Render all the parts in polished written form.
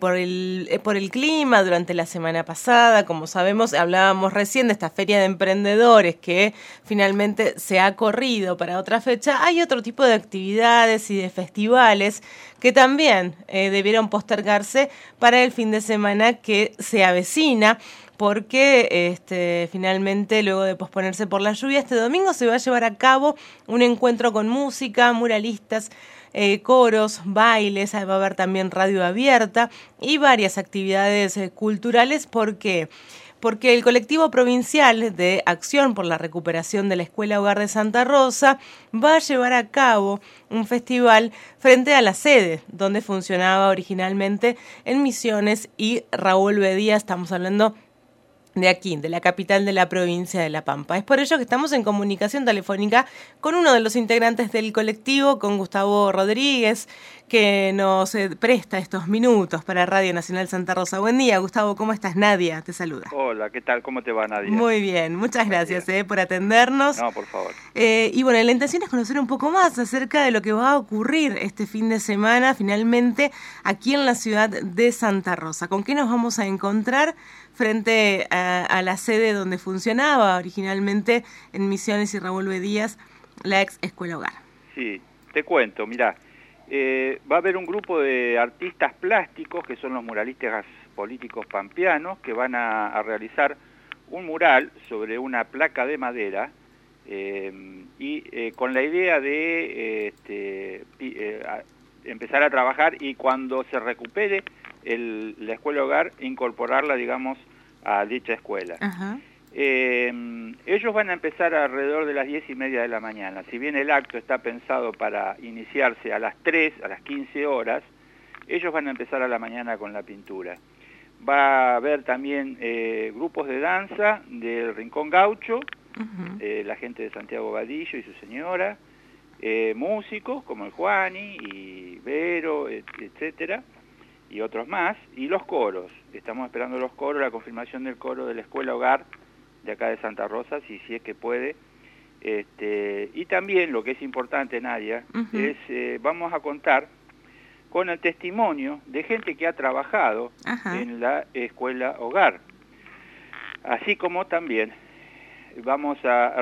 por el clima durante la semana pasada. Como sabemos, hablábamos recién de esta feria de emprendedores que finalmente se ha corrido para otra fecha. Hay otro tipo de actividades y de festivales que también debieron postergarse para el fin de semana que se avecina, porque finalmente, luego de posponerse por la lluvia, este domingo se va a llevar a cabo un encuentro con música, muralistas, coros, bailes, va a haber también radio abierta y varias actividades culturales. ¿Por qué? Porque el colectivo provincial de Acción por la Recuperación de la Escuela Hogar de Santa Rosa va a llevar a cabo un festival frente a la sede donde funcionaba originalmente en Misiones y Raúl Bedía. Estamos hablando de aquí, de la capital de la provincia de La Pampa. Es por ello que estamos en comunicación telefónica con uno de los integrantes del colectivo, con Gustavo Rodríguez, que nos presta estos minutos para Radio Nacional Santa Rosa. Buen día, Gustavo, ¿cómo estás? Nadia te saluda. Hola, ¿qué tal? ¿Cómo te va, Nadia? Muy bien, muchas gracias por atendernos. No, por favor. Y bueno, la intención es conocer un poco más acerca de lo que va a ocurrir este fin de semana, finalmente, aquí en la ciudad de Santa Rosa. ¿Con qué nos vamos a encontrar frente a la sede donde funcionaba originalmente en Misiones y Raúl Bedías la ex Escuela Hogar? Sí, te cuento, mirá, va a haber un grupo de artistas plásticos que son los muralistas políticos pampeanos que van a realizar un mural sobre una placa de madera y con la idea de empezar a trabajar y cuando se recupere la Escuela Hogar incorporarla, digamos, a dicha escuela. Ajá. Ellos van a empezar alrededor de las 10:30 de la mañana. Si bien el acto está pensado para iniciarse a las 3, a las 15 horas, ellos van a empezar a la mañana con la pintura. Va a haber también grupos de danza del Rincón Gaucho, la gente de Santiago Vadillo y su señora, músicos como el Juani y Vero, etcétera, y otros más, y los coros. Estamos esperando los coros, la confirmación del coro de la Escuela Hogar de acá de Santa Rosa, si es que puede. Y también, lo que es importante, Nadia, es vamos a contar con el testimonio de gente que ha trabajado en la Escuela Hogar. Así como también vamos a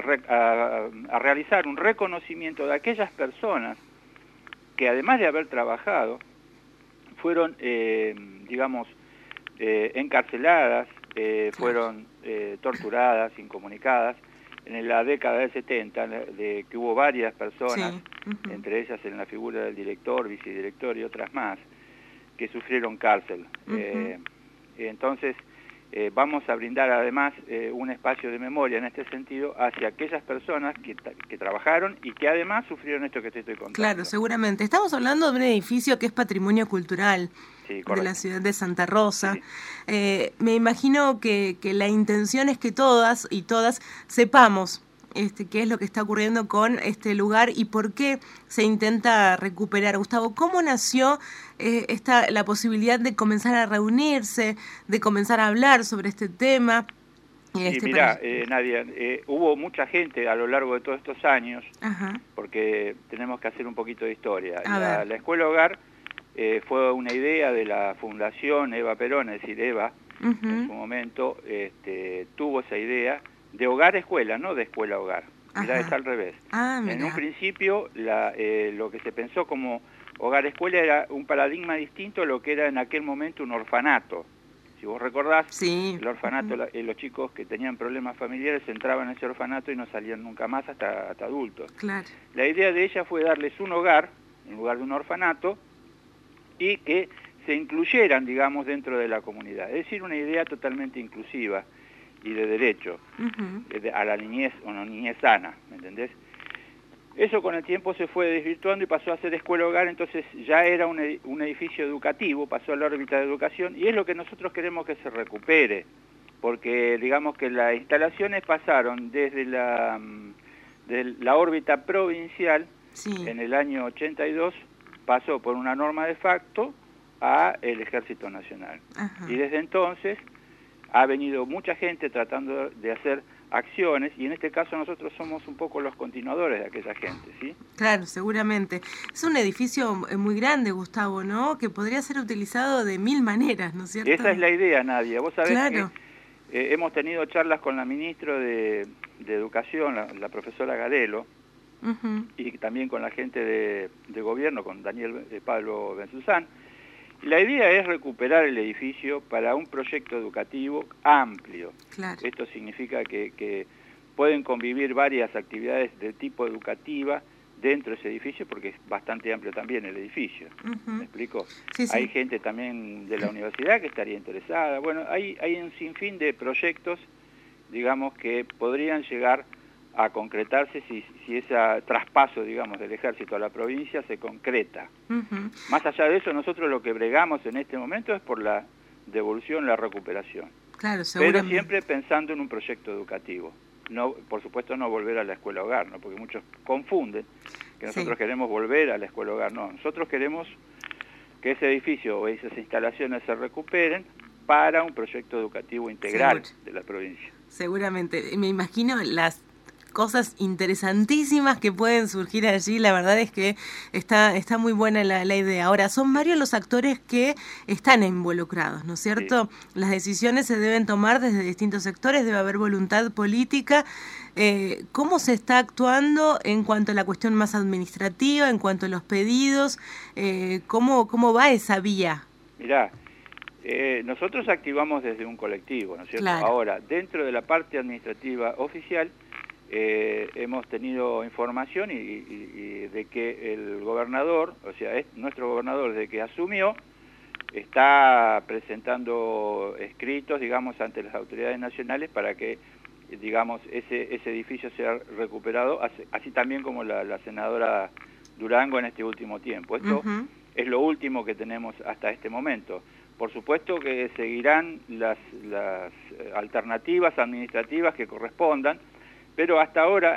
realizar un reconocimiento de aquellas personas que, además de haber trabajado, fueron, digamos, encarceladas, fueron torturadas, incomunicadas, en la década del 70, que hubo varias personas, entre ellas en la figura del director, vicedirector y otras más, que sufrieron cárcel. Entonces, vamos a brindar además un espacio de memoria en este sentido hacia aquellas personas que trabajaron y que además sufrieron esto que te estoy contando. Claro, seguramente. Estamos hablando de un edificio que es patrimonio cultural de la ciudad de Santa Rosa. Sí. Me imagino que la intención es que todas y todas sepamos qué es lo que está ocurriendo con este lugar y por qué se intenta recuperar. Gustavo, ¿cómo nació la posibilidad de comenzar a reunirse, de comenzar a hablar sobre este tema? Sí, mirá, Nadia, hubo mucha gente a lo largo de todos estos años, porque tenemos que hacer un poquito de historia. La Escuela Hogar fue una idea de la Fundación Eva Perón, es decir, Eva, en su momento tuvo esa idea de hogar-escuela, no de escuela-hogar. Mirá, es al revés. En un principio, lo que se pensó como hogar-escuela era un paradigma distinto a lo que era en aquel momento un orfanato. Si vos recordás, el orfanato, los chicos que tenían problemas familiares entraban en ese orfanato y no salían nunca más hasta adultos. Claro. La idea de ella fue darles un hogar, en lugar de un orfanato, y que se incluyeran, digamos, dentro de la comunidad. Es decir, una idea totalmente inclusiva y de derecho a la niñez, o una niñez sana, ¿me entendés? Eso con el tiempo se fue desvirtuando y pasó a ser escuela hogar, entonces ya era un edificio educativo, pasó a la órbita de educación, y es lo que nosotros queremos que se recupere, porque digamos que las instalaciones pasaron desde de la órbita provincial, en el año 82, pasó por una norma de facto a el Ejército Nacional. Y desde entonces ha venido mucha gente tratando de hacer acciones, y en este caso nosotros somos un poco los continuadores de aquella gente, ¿sí? Claro, seguramente. Es un edificio muy grande, Gustavo, ¿no? Que podría ser utilizado de mil maneras, ¿no es cierto? Esa es la idea, Nadia. Vos sabés claro. que hemos tenido charlas con la ministra de Educación, la profesora Gadelo, y también con la gente de gobierno, con Daniel Pablo Benzuzán. La idea es recuperar el edificio para un proyecto educativo amplio. Claro. Esto significa que pueden convivir varias actividades de tipo educativa dentro de ese edificio, porque es bastante amplio también el edificio. ¿Me explico? Sí, sí. Hay gente también de la universidad que estaría interesada. Bueno, hay un sinfín de proyectos, digamos, que podrían llegar a concretarse si ese traspaso, digamos, del ejército a la provincia se concreta. Más allá de eso, nosotros lo que bregamos en este momento es por la devolución, la recuperación. Claro, pero siempre pensando en un proyecto educativo. No, por supuesto, no volver a la escuela hogar, ¿no? Porque muchos confunden que nosotros queremos volver a la escuela hogar. No, nosotros queremos que ese edificio o esas instalaciones se recuperen para un proyecto educativo integral de la provincia. Seguramente. Me imagino las cosas interesantísimas que pueden surgir allí. La verdad es que está muy buena la idea. Ahora, son varios los actores que están involucrados, ¿no es cierto? Sí. Las decisiones se deben tomar desde distintos sectores, debe haber voluntad política. ¿Cómo se está actuando en cuanto a la cuestión más administrativa, en cuanto a los pedidos? ¿Cómo va esa vía? Mirá, nosotros activamos desde un colectivo, ¿no es cierto? Claro. Ahora, dentro de la parte administrativa oficial, hemos tenido información y de que el gobernador, o sea, nuestro gobernador, desde que asumió, está presentando escritos, digamos, ante las autoridades nacionales para que, digamos, ese edificio sea recuperado, así también como la senadora Durango en este último tiempo. Esto es lo último que tenemos hasta este momento. Por supuesto que seguirán las alternativas administrativas que correspondan, pero hasta ahora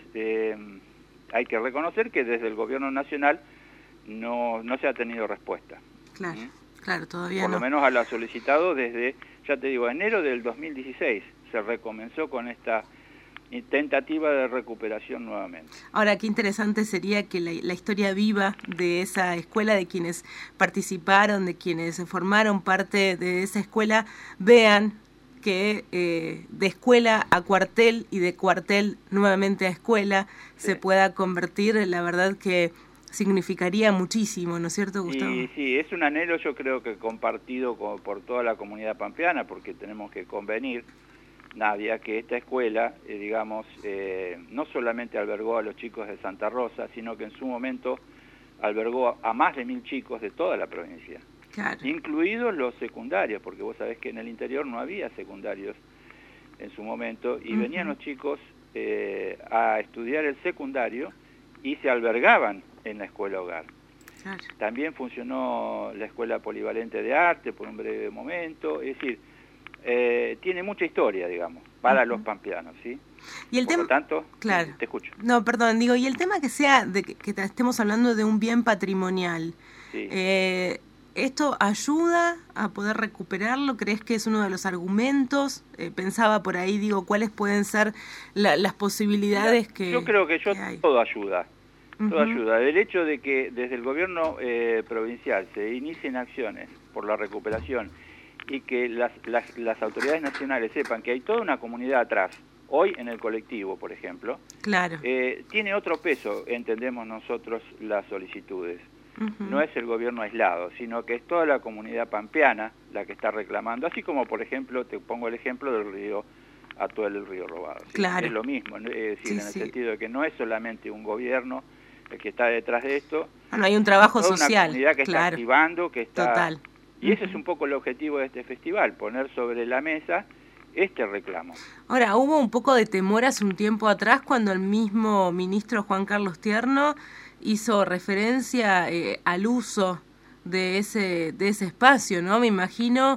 hay que reconocer que desde el gobierno nacional no se ha tenido respuesta. Claro, claro, todavía no. Por lo menos a lo solicitado desde, ya te digo, enero del 2016 se recomenzó con esta tentativa de recuperación nuevamente. Ahora, qué interesante sería que la historia viva de esa escuela, de quienes participaron, de quienes formaron parte de esa escuela, vean que de escuela a cuartel y de cuartel nuevamente a escuela se pueda convertir, la verdad que significaría muchísimo, ¿no es cierto, Gustavo? Sí, es un anhelo, yo creo que compartido por toda la comunidad pampeana, porque tenemos que convenir, Nadia, que esta escuela, digamos, no solamente albergó a los chicos de Santa Rosa, sino que en su momento albergó a más de 1000 chicos de toda la provincia. Claro. Incluidos los secundarios, porque vos sabés que en el interior no había secundarios en su momento, y venían los chicos a estudiar el secundario y se albergaban en la escuela hogar. Claro. También funcionó la escuela polivalente de arte por un breve momento, es decir, tiene mucha historia, digamos, para los pampeanos, ¿sí? Y el tema, tanto, claro. Te escucho. No, perdón, digo, y el tema que sea, de que estemos hablando de un bien patrimonial, sí. ¿Esto ayuda a poder recuperarlo? ¿Crees que es uno de los argumentos? Pensaba por ahí, digo, ¿cuáles pueden ser las posibilidades que yo creo que hay? Todo ayuda. Todo ayuda. El hecho de que desde el gobierno provincial se inicien acciones por la recuperación y que las autoridades nacionales sepan que hay toda una comunidad atrás, hoy en el colectivo, por ejemplo, claro. Tiene otro peso, entendemos nosotros, las solicitudes. No es el gobierno aislado, sino que es toda la comunidad pampeana la que está reclamando, así como, por ejemplo, te pongo el ejemplo del río Atuel, el río Robado. ¿Sí? Claro. Es lo mismo, en el sentido de que no es solamente un gobierno el que está detrás de esto. Bueno, hay un trabajo social. Una comunidad que está activando, que está... Total. Y ese es un poco el objetivo de este festival, poner sobre la mesa este reclamo. Ahora, hubo un poco de temor hace un tiempo atrás cuando el mismo ministro Juan Carlos Tierno hizo referencia al uso de ese espacio, ¿no? Me imagino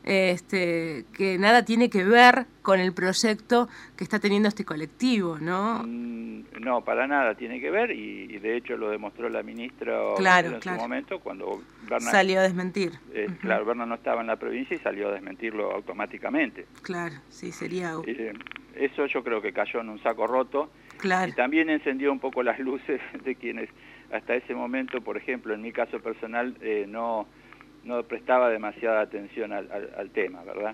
que nada tiene que ver con el proyecto que está teniendo este colectivo, ¿no? No, para nada tiene que ver, y de hecho lo demostró la ministra en su momento cuando Berna salió a desmentir. Claro, Berna no estaba en la provincia y salió a desmentirlo automáticamente. Claro, sí, sería eso yo creo que cayó en un saco roto. Claro. Y también encendió un poco las luces de quienes hasta ese momento, por ejemplo, en mi caso personal, no prestaba demasiada atención al tema, ¿verdad?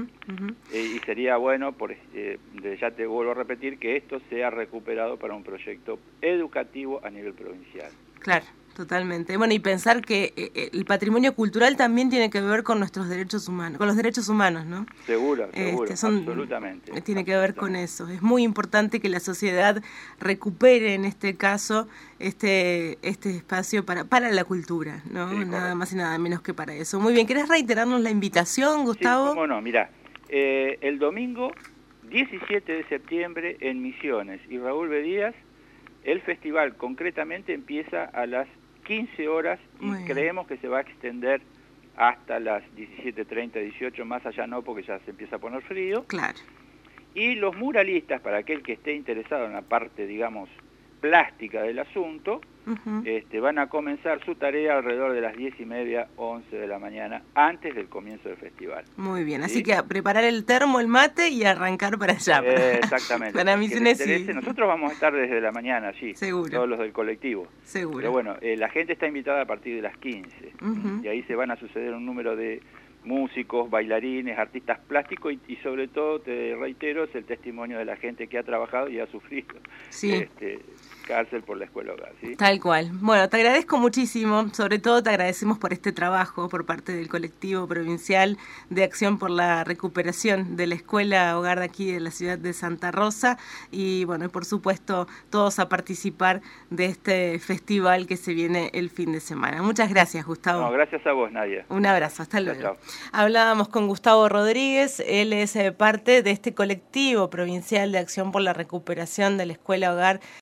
Y sería bueno, ya te vuelvo a repetir, que esto sea recuperado para un proyecto educativo a nivel provincial. Claro, totalmente. Bueno, y pensar que el patrimonio cultural también tiene que ver con nuestros derechos humanos, con los derechos humanos, ¿no? Seguro, absolutamente. Tiene que ver con eso. Es muy importante que la sociedad recupere, en este caso, este espacio para la cultura, ¿no? Sí, nada más y nada menos que para eso. Muy bien, ¿querés reiterarnos la invitación, Gustavo? Sí, cómo no, mirá, el domingo 17 de septiembre en Misiones y Raúl B. Díaz, el festival concretamente empieza a las 15 horas y creemos que se va a extender hasta las 17:30, 18, más allá no, porque ya se empieza a poner frío. Claro. Y los muralistas, para aquel que esté interesado en la parte, digamos, plástica del asunto, van a comenzar su tarea alrededor de las 10:30, 11 de la mañana, antes del comienzo del festival. Muy bien, ¿sí? Así que a preparar el termo, el mate y arrancar para allá. Exactamente. Para Misiones, sí. Nosotros vamos a estar desde la mañana allí, seguro, todos los del colectivo. Seguro. Pero bueno, la gente está invitada a partir de las 15. Y ahí se van a suceder un número de músicos, bailarines, artistas plásticos y sobre todo, te reitero, es el testimonio de la gente que ha trabajado y ha sufrido cárcel por la escuela hogar, ¿sí? Tal cual. Bueno, te agradezco muchísimo, sobre todo te agradecemos por este trabajo por parte del colectivo provincial de Acción por la Recuperación de la Escuela Hogar de aquí de la ciudad de Santa Rosa y bueno, y por supuesto todos a participar de este festival que se viene el fin de semana. Muchas gracias, Gustavo. No, gracias a vos, Nadia. Un abrazo, hasta luego. Chao. Hablábamos con Gustavo Rodríguez, él es parte de este colectivo provincial de Acción por la Recuperación de la Escuela Hogar